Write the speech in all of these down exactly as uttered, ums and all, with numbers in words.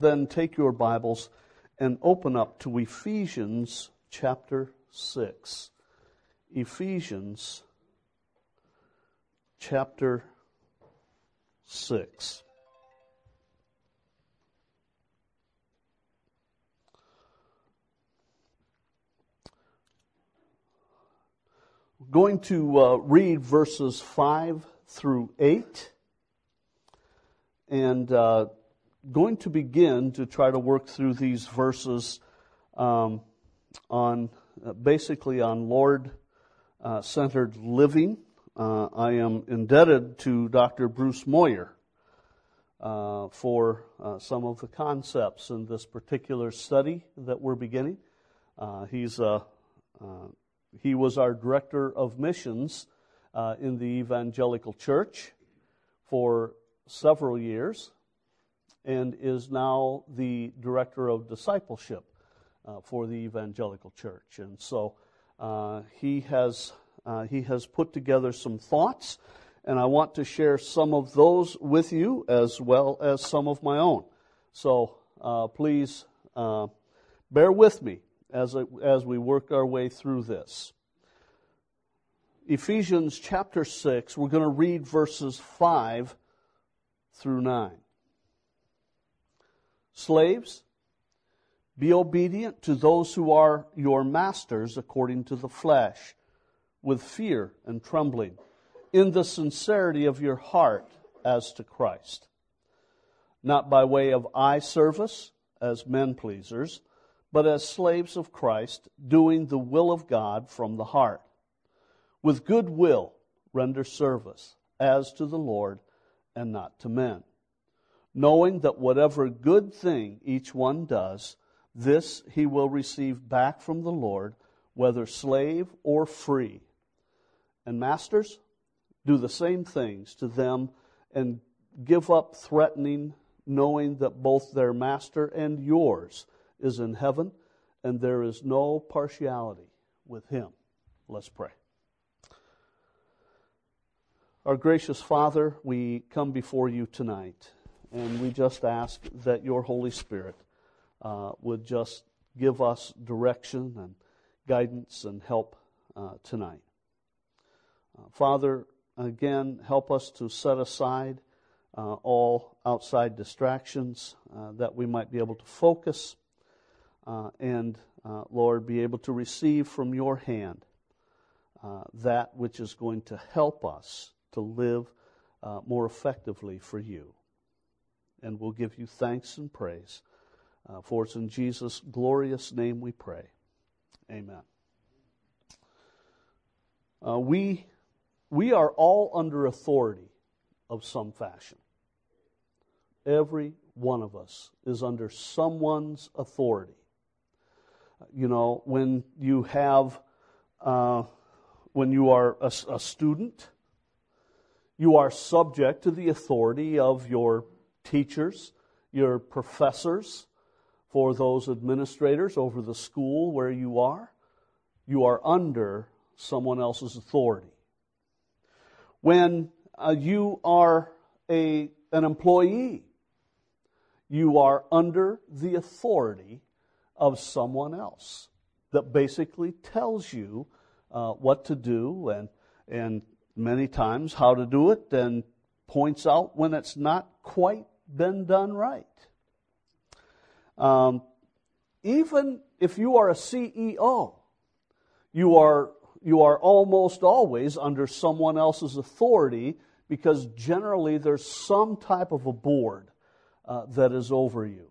Then take your Bibles and open up to Ephesians chapter six. Ephesians chapter six. We're going to uh, read verses five through eight, and uh, going to begin to try to work through these verses um, on uh, basically on Lord-centered uh, living. Uh, I am indebted to Doctor Bruce Moyer uh, for uh, some of the concepts in this particular study that we're beginning. Uh, he's a uh, he was our director of missions uh, in the Evangelical Church for several years, and is now the director of discipleship uh, for the Evangelical Church. And so uh, he has uh, he has put together some thoughts, and I want to share some of those with you as well as some of my own. So uh, please uh, bear with me as I, as we work our way through this. Ephesians chapter six, we're going to read verses five through nine. Slaves, be obedient to those who are your masters according to the flesh, with fear and trembling, in the sincerity of your heart as to Christ, not by way of eye service as men pleasers, but as slaves of Christ, doing the will of God from the heart. With good will render service as to the Lord and not to men, knowing that whatever good thing each one does, this he will receive back from the Lord, whether slave or free. And masters, do the same things to them and give up threatening, knowing that both their master and yours is in heaven, and there is no partiality with him. Let's pray. Our gracious Father, we come before you tonight, and we just ask that your Holy Spirit uh, would just give us direction and guidance and help uh, tonight. Uh, Father, again, help us to set aside uh, all outside distractions uh, that we might be able to focus uh, and, uh, Lord, be able to receive from your hand uh, that which is going to help us to live uh, more effectively for you. And we'll give you thanks and praise. Uh, for it's in Jesus' glorious name we pray. Amen. Uh, we, we are all under authority of some fashion. Every one of us is under someone's authority. You know, when you have, uh, when you are a, a student, you are subject to the authority of your teachers, your professors, for those administrators over the school where you are. You are under someone else's authority. When uh, you are a an employee, you are under the authority of someone else that basically tells you uh, what to do and and many times how to do it, and points out when it's not quite been done right. Um, even if you are a C E O, you are you are almost always under someone else's authority, because generally there's some type of a board uh, that is over you.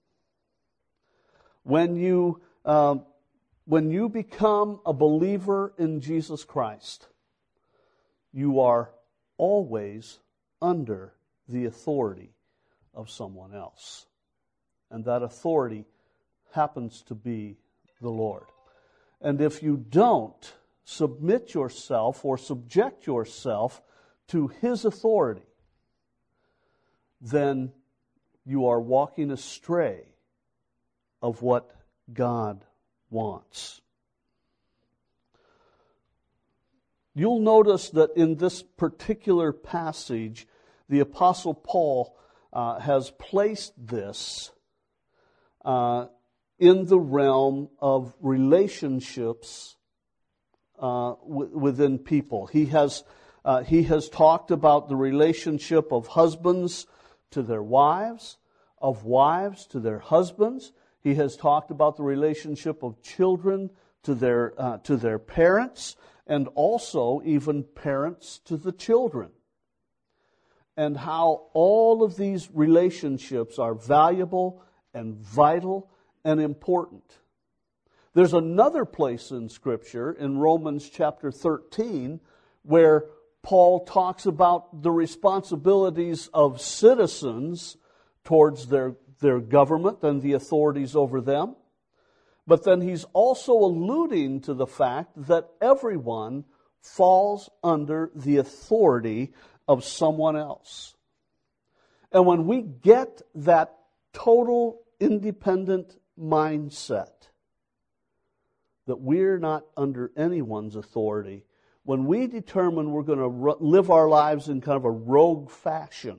When you uh, when you become a believer in Jesus Christ, you are always under the authority of someone else. And that authority happens to be the Lord. And if you don't submit yourself or subject yourself to His authority, then you are walking astray of what God wants. You'll notice that in this particular passage, the Apostle Paul uh, has placed this uh, in the realm of relationships uh, w- within people. He has uh, he has talked about the relationship of husbands to their wives, of wives to their husbands. He has talked about the relationship of children to their uh, to their parents, and also even parents to the children, and how all of these relationships are valuable and vital and important. There's another place in Scripture, in Romans chapter thirteen, where Paul talks about the responsibilities of citizens towards their, their government and the authorities over them. But then he's also alluding to the fact that everyone falls under the authority of someone else. And when we get that total independent mindset, that we're not under anyone's authority, when we determine we're going to live our lives in kind of a rogue fashion,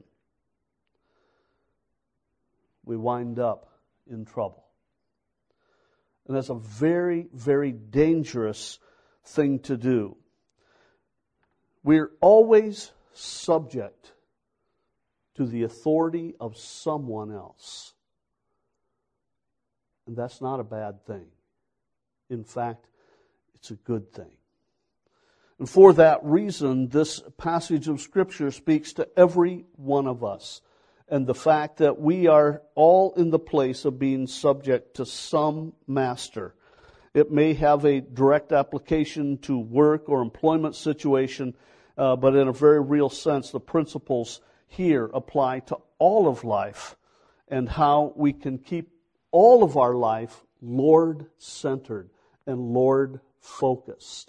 we wind up in trouble. And that's a very, very dangerous thing to do. We're always subject to the authority of someone else. And that's not a bad thing. In fact, it's a good thing. And for that reason, this passage of Scripture speaks to every one of us. And the fact that we are all in the place of being subject to some master. It may have a direct application to work or employment situation, uh, but in a very real sense, the principles here apply to all of life and how we can keep all of our life Lord-centered and Lord-focused.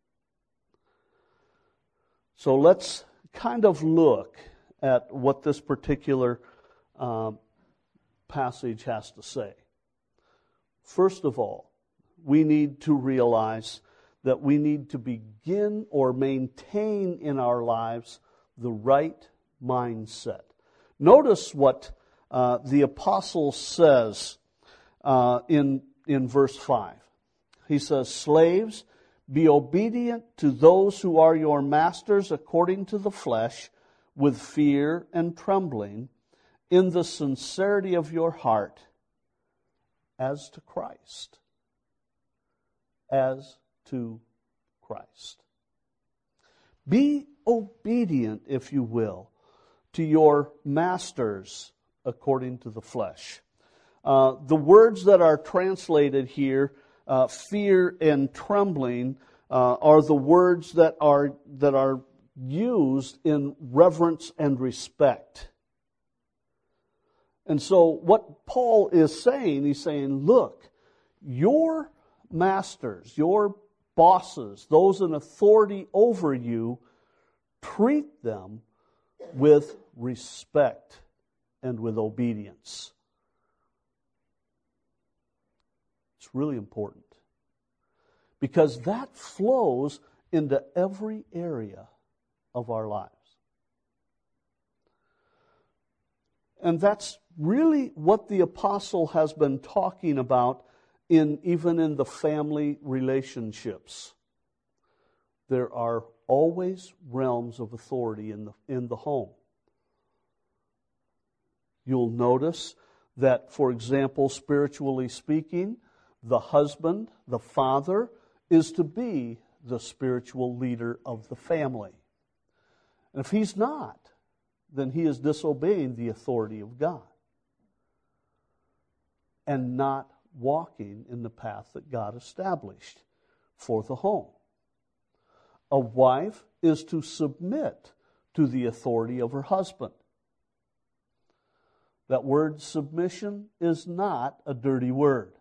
So let's kind of look at what this particular uh, passage has to say. First of all, we need to realize that we need to begin or maintain in our lives the right mindset. Notice what uh, the apostle says uh, in, in verse five. He says, "Slaves, be obedient to those who are your masters according to the flesh, with fear and trembling, in the sincerity of your heart, as to Christ." As to Christ. Be obedient, if you will, to your masters according to the flesh. Uh, the words that are translated here, uh, fear and trembling, uh, are the words that are that are used in reverence and respect. And so what Paul is saying, he's saying, look, your masters, your bosses, those in authority over you, treat them with respect and with obedience. It's really important, because that flows into every area of our lives. And that's really what the apostle has been talking about in even in the family relationships. There are always realms of authority in the in the home. You'll notice that, for example, spiritually speaking, the husband, the father, is to be the spiritual leader of the family. And if he's not, then he is disobeying the authority of God and not walking in the path that God established for the home. A wife is to submit to the authority of her husband. That word submission is not a dirty word.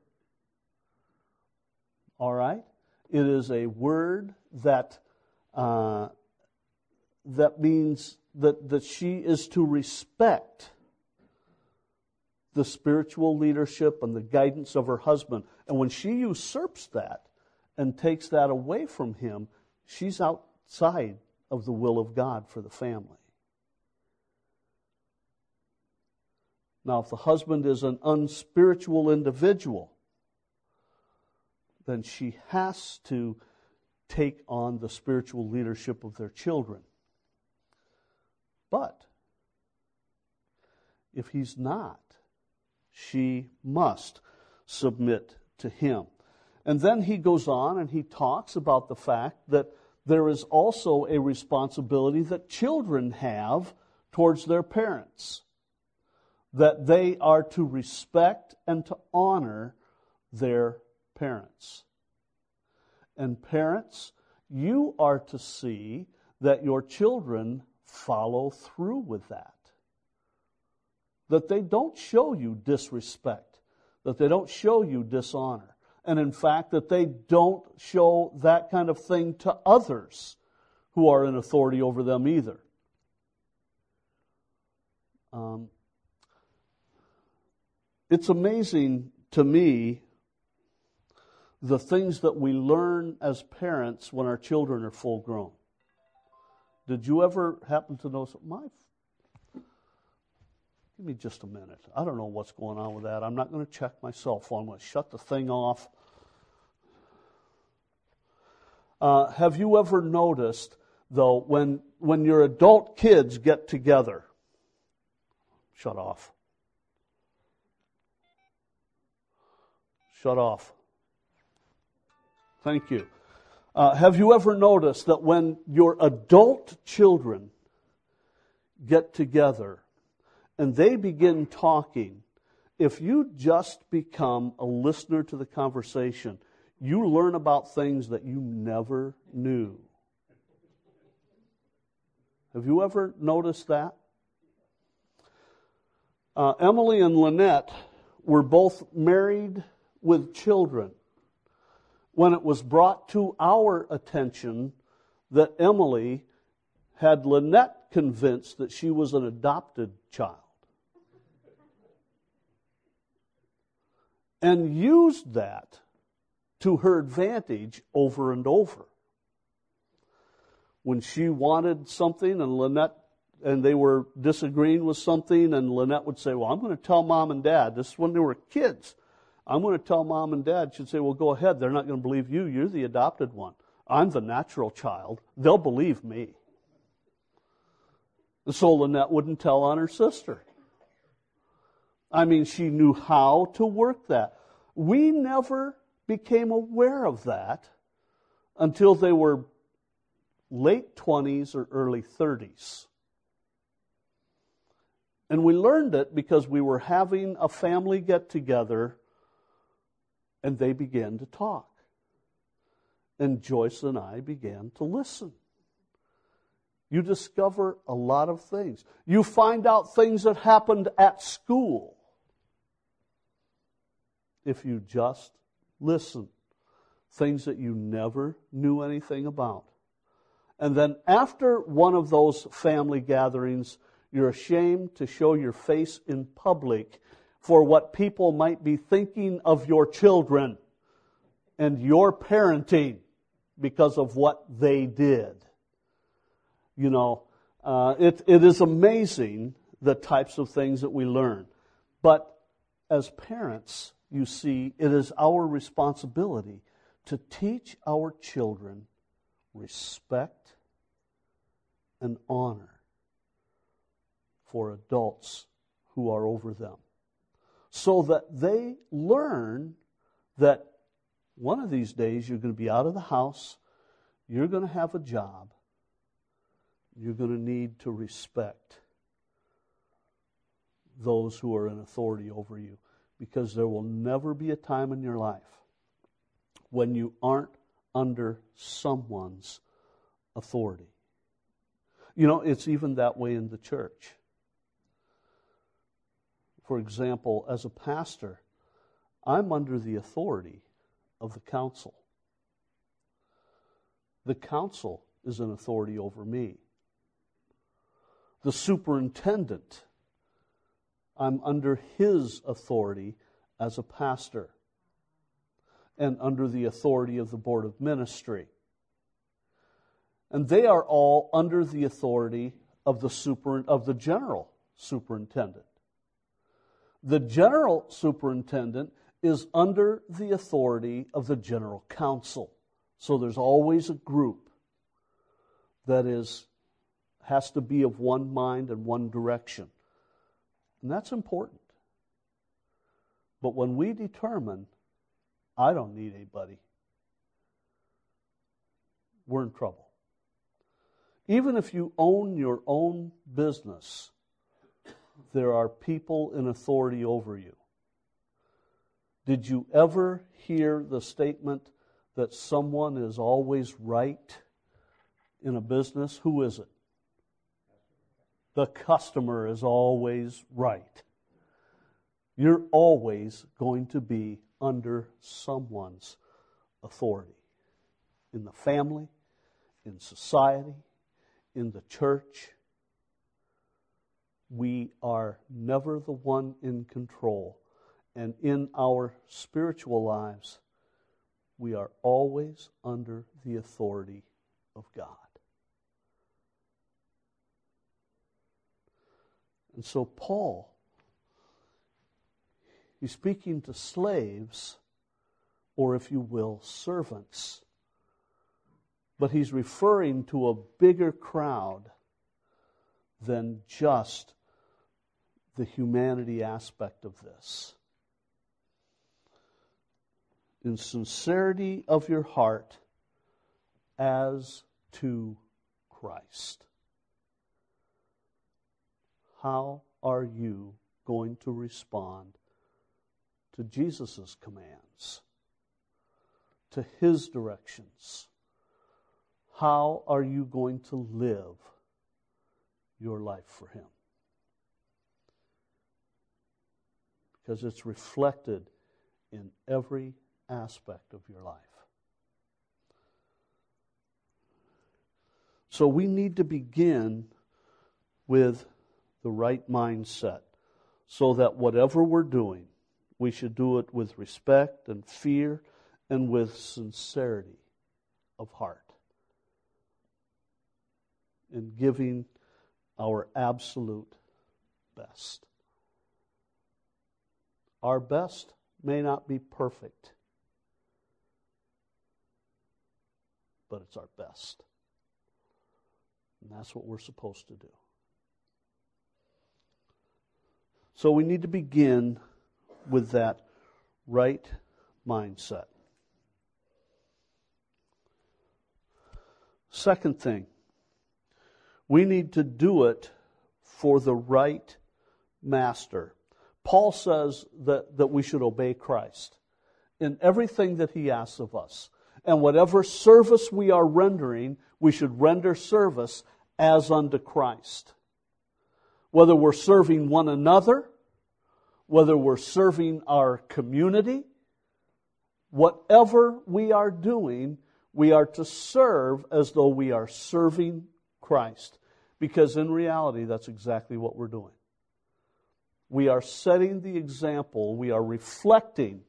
All right? It is a word that uh, that means that, that she is to respect the spiritual leadership and the guidance of her husband. And when she usurps that and takes that away from him, she's outside of the will of God for the family. Now, if the husband is an unspiritual individual, then she has to take on the spiritual leadership of their children. But if he's not, she must submit to him. And then he goes on and he talks about the fact that there is also a responsibility that children have towards their parents, that they are to respect and to honor their parents. And parents, you are to see that your children follow through with that. That they don't show you disrespect, that they don't show you dishonor, and in fact that they don't show that kind of thing to others who are in authority over them either. Um, it's amazing to me the things that we learn as parents when our children are full grown. Did you ever happen to know something? My, give me just a minute. I don't know what's going on with that. I'm not going to check my cell phone. I'm going to shut the thing off. Uh, have you ever noticed, though, when when your adult kids get together? Shut off. Shut off. Thank you. Uh, have you ever noticed that when your adult children get together and they begin talking, if you just become a listener to the conversation, you learn about things that you never knew? Have you ever noticed that? Uh, Emily and Lynette were both married with children when it was brought to our attention that Emily had Lynette convinced that she was an adopted child, and used that to her advantage over and over. When she wanted something and Lynette and they were disagreeing with something, and Lynette would say, well, I'm going to tell Mom and Dad. This is when they were kids. I'm going to tell Mom and Dad. She'd say, well, go ahead. They're not going to believe you. You're the adopted one. I'm the natural child. They'll believe me. And so Lynette wouldn't tell on her sister. I mean, she knew how to work that. We never became aware of that until they were late twenties or early thirties. And we learned it because we were having a family get-together and they began to talk. And Joyce and I began to listen. You discover a lot of things. You find out things that happened at school if you just listen. Things that you never knew anything about. And then after one of those family gatherings, you're ashamed to show your face in public for what people might be thinking of your children and your parenting because of what they did. You know, uh, it, it is amazing the types of things that we learn. But as parents, you see, it is our responsibility to teach our children respect and honor for adults who are over them, so that they learn that one of these days you're going to be out of the house, you're going to have a job, you're going to need to respect those who are in authority over you, because there will never be a time in your life when you aren't under someone's authority. You know, it's even that way in the church. For example, as a pastor, I'm under the authority of the council. The council is an authority over me. The superintendent, I'm under his authority as a pastor and under the authority of the board of ministry. And they are all under the authority of the super of the general superintendent. The general superintendent is under the authority of the general council. So there's always a group that is has to be of one mind and one direction. And that's important. But when we determine, I don't need anybody, we're in trouble. Even if you own your own business, there are people in authority over you. Did you ever hear the statement that someone is always right in a business? Who is it? The customer is always right. You're always going to be under someone's authority. In the family, in society, in the church. We are never the one in control. And in our spiritual lives, we are always under the authority of God. And so Paul, he's speaking to slaves, or if you will, servants. But he's referring to a bigger crowd than just the humanity aspect of this. In sincerity of your heart as to Christ. How are you going to respond to Jesus' commands, to His directions? How are you going to live your life for Him? Because it's reflected in every aspect of your life. So we need to begin with the right mindset so that whatever we're doing, we should do it with respect and fear and with sincerity of heart. In giving our absolute best. Our best may not be perfect, but it's our best. And that's what we're supposed to do. So we need to begin with that right mindset. Second thing, we need to do it for the right master. Paul says that, that we should obey Christ in everything that He asks of us. And whatever service we are rendering, we should render service as unto Christ. Whether we're serving one another, whether we're serving our community, whatever we are doing, we are to serve as though we are serving Christ. Because in reality, that's exactly what we're doing. We are setting the example. We are reflecting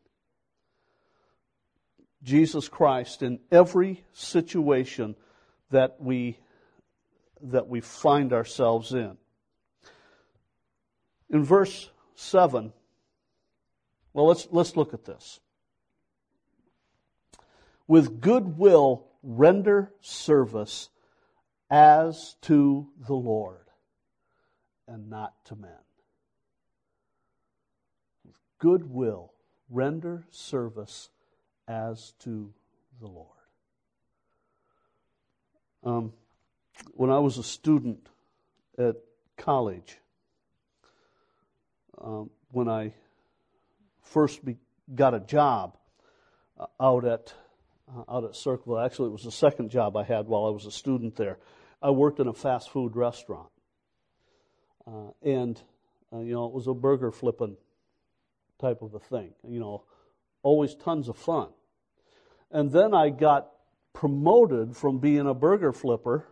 Jesus Christ in every situation that we that we find ourselves in. In verse seven, well, let's let's look at this. With good will render service as to the Lord and not to men. With good will render service as to the Lord. Um, when I was a student at college, um, when I first be, got a job uh, out at uh, out at Circleville, actually it was the second job I had while I was a student there. I worked in a fast food restaurant, uh, and uh, you know it was a burger flipping type of a thing. You know, always tons of fun. And then I got promoted from being a burger flipper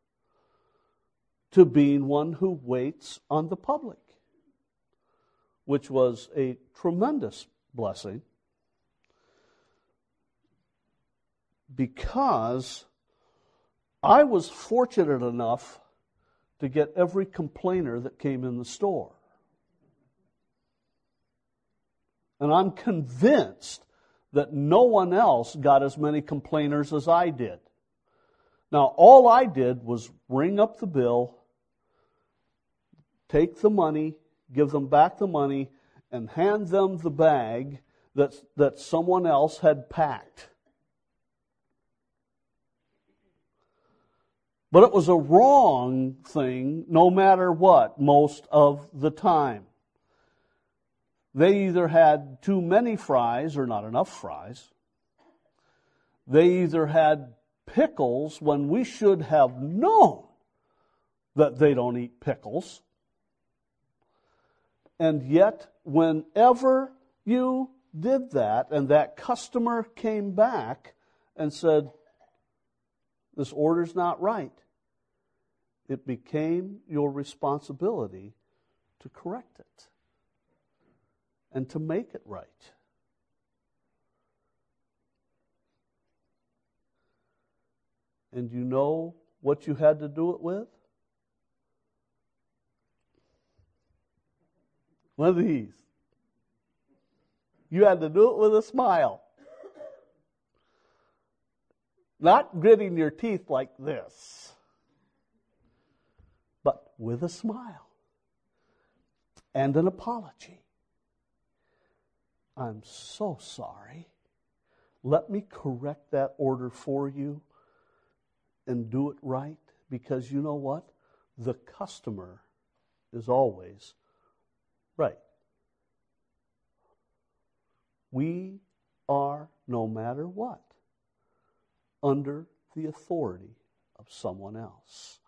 to being one who waits on the public, which was a tremendous blessing because I was fortunate enough to get every complainer that came in the store. And I'm convinced that no one else got as many complainers as I did. Now, all I did was ring up the bill, take the money, give them back the money, and hand them the bag that, that someone else had packed. But it was a wrong thing no matter what most of the time. They either had too many fries or not enough fries. They either had pickles when we should have known that they don't eat pickles. And yet, whenever you did that and that customer came back and said, this order's not right, it became your responsibility to correct it and to make it right. And you know what you had to do it with? One of these. You had to do it with a smile. Not gritting your teeth like this, but with a smile and an apology. I'm so sorry. Let me correct that order for you and do it right, because you know what? The customer is always right. We are, no matter what, under the authority of someone else.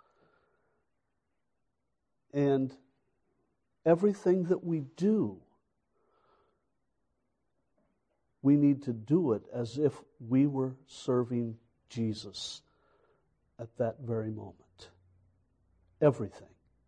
And everything that we do, we need to do it as if we were serving Jesus at that very moment. Everything.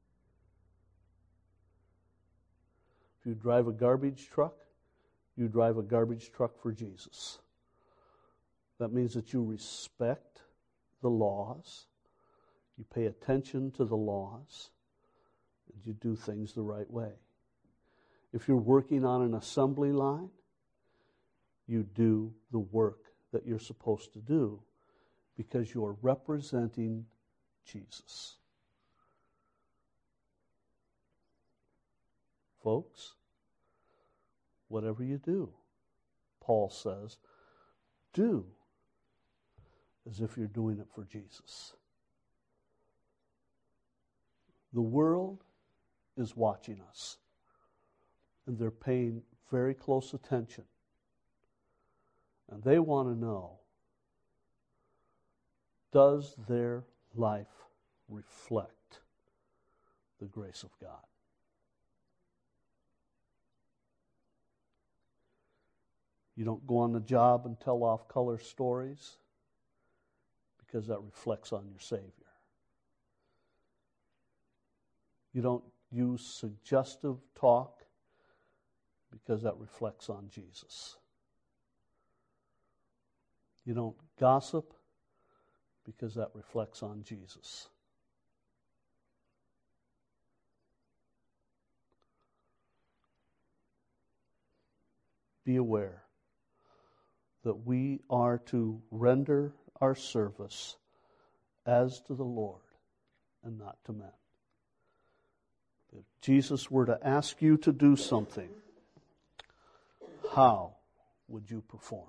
If you drive a garbage truck, you drive a garbage truck for Jesus. That means that you respect the laws, you pay attention to the laws, and you do things the right way. If you're working on an assembly line, you do the work that you're supposed to do because you're representing Jesus. Folks, whatever you do, Paul says, do as if you're doing it for Jesus. The world is watching us, and they're paying very close attention. And they want to know, does their life reflect the grace of God? You don't go on the job and tell off-color stories because that reflects on your Savior. You don't use suggestive talk because that reflects on Jesus. You don't gossip because that reflects on Jesus. Be aware that we are to render our service as to the Lord and not to men. If Jesus were to ask you to do something, how would you perform?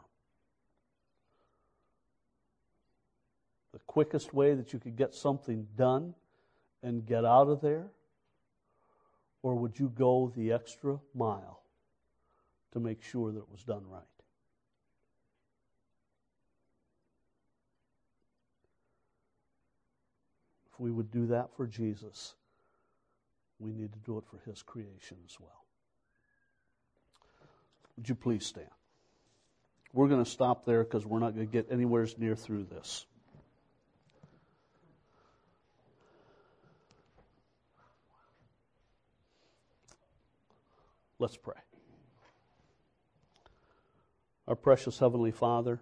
The quickest way that you could get something done and get out of there? Or would you go the extra mile to make sure that it was done right? If we would do that for Jesus, we need to do it for His creation as well. Would you please stand? We're going to stop there because we're not going to get anywhere near through this. Let's pray. Our precious Heavenly Father,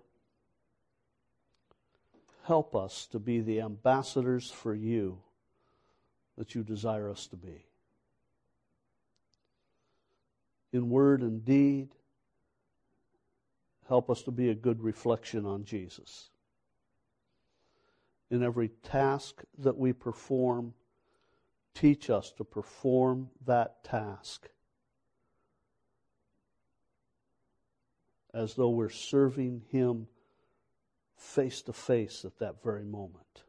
help us to be the ambassadors for you that you desire us to be. In word and deed, help us to be a good reflection on Jesus. In every task that we perform, teach us to perform that task as though we're serving Him face to face at that very moment.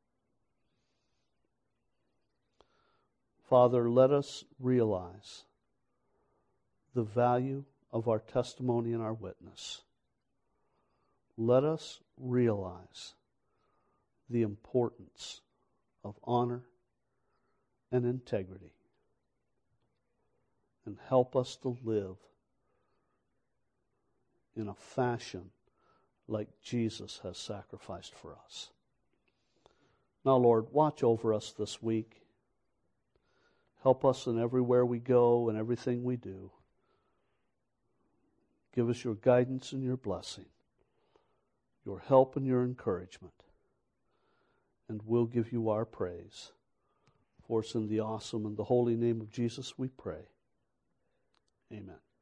Father, let us realize the value of our testimony and our witness. Let us realize the importance of honor and integrity, and help us to live in a fashion like Jesus has sacrificed for us. Now, Lord, watch over us this week. Help us in everywhere we go and everything we do. Give us your guidance and your blessing, your help and your encouragement. And we'll give you our praise. For it's in the awesome and the holy name of Jesus we pray. Amen.